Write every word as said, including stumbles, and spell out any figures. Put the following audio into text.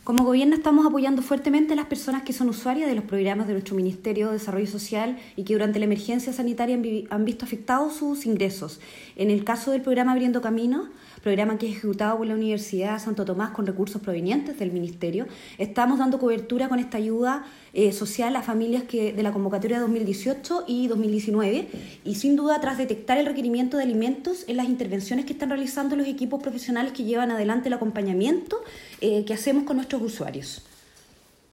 Como gobierno estamos apoyando fuertemente a las personas que son usuarias de los programas de nuestro Ministerio de Desarrollo Social y que durante la emergencia sanitaria han, vi- han visto afectados sus ingresos. En el caso del programa Abriendo Caminos, programa que es ejecutado por la Universidad Santo Tomás con recursos provenientes del Ministerio, estamos dando cobertura con esta ayuda eh, social a familias que de la convocatoria dos mil dieciocho y dos mil diecinueve y sin duda tras detectar el requerimiento de alimentos en las intervenciones que están realizando los equipos profesionales que llevan adelante el acompañamiento eh, que hacemos con nuestros usuarios.